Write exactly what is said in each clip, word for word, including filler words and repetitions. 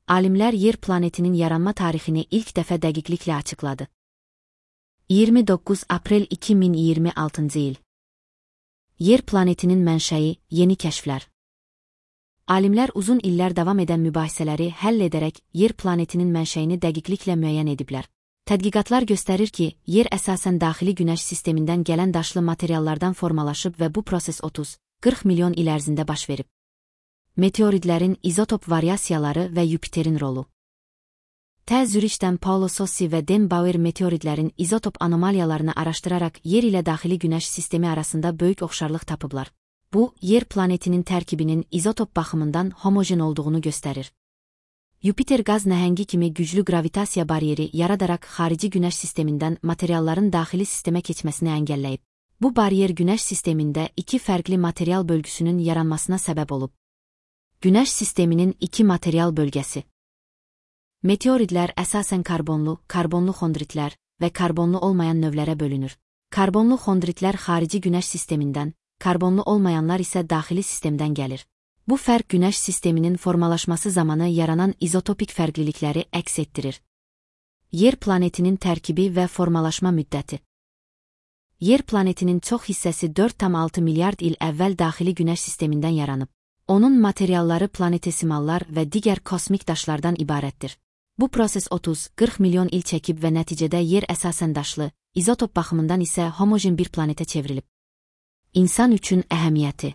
alimlər Yer planetinin yaranma tarixini ilk dəfə dəqiqliklə açıqladı. iyirmi doqquz aprel iki min iyirmi altıncı il. Yer planetinin mənşəyi, yeni kəşflər. Alimlər uzun illər davam edən mübahisələri həll edərək Yer planetinin mənşəyini dəqiqliklə müəyyən ediblər. Tədqiqatlar göstərir ki, Yer əsasən daxili Günəş sistemindən gələn daşlı materiallardan formalaşıb və bu proses otuz qırx milyon il ərzində baş verib. Meteoritlərin izotop variasiyaları və Yupiterin rolu. T. Zürişdən Paulo Sossi və Dan Bauer meteoritlərin izotop anomaliyalarını araşdıraraq Yer ilə daxili Günəş sistemi arasında böyük oxşarlıq tapıblar. Bu, Yer planetinin tərkibinin izotop baxımından homojen olduğunu göstərir. Yupiter qaz nəhəngi kimi güclü gravitasiya bariyeri yaradaraq xarici Günəş sistemindən materialların daxili sistemə keçməsini əngəlləyib. Bu bariyer Günəş sistemində iki fərqli material bölgüsünün yaranmasına səbəb olub. Günəş sisteminin iki material bölgəsi. Meteoritlər əsasən karbonlu, karbonlu xondritlər və karbonlu olmayan növlərə bölünür. Karbonlu xondritlər xarici Günəş sistemindən, karbonlu olmayanlar isə daxili sistemdən gəlir. Bu fərq Günəş sisteminin formalaşması zamanı yaranan izotopik fərqlilikləri əks etdirir. Yer planetinin tərkibi və formalaşma müddəti. Yer planetinin çox hissəsi dörd tam altı milyard il əvvəl daxili Günəş sistemindən yaranıb. Onun materialları planetesimallar və digər kosmik daşlardan ibarətdir. Bu proses otuz qırx milyon il çəkib və nəticədə Yer əsasən daşlı, izotop baxımından isə homojen bir planetə çevrilib. İnsan üçün əhəmiyyəti.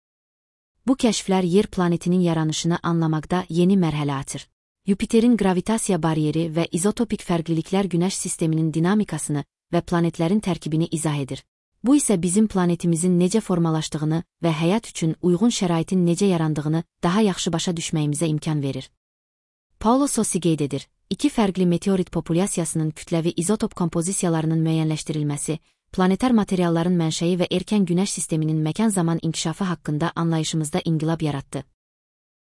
Bu kəşflər Yer planetinin yaranışını anlamaqda yeni mərhələ açır. Yupiterin gravitasiya bariyeri və izotopik fərqliliklər Günəş sisteminin dinamikasını və planetlərin tərkibini izah edir. Bu isə bizim planetimizin necə formalaşdığını və həyat üçün uyğun şəraitin necə yarandığını daha yaxşı başa düşməyimizə imkan verir. Paulo Sossi qeyd edir, iki fərqli meteorit populyasiyasının kütləvi izotop kompozisiyalarının müəyyənləşdirilməsi, planetar materialların mənşəyi və erkən Günəş sisteminin məkan-zaman inkişafı haqqında anlayışımızda inqilab yaratdı.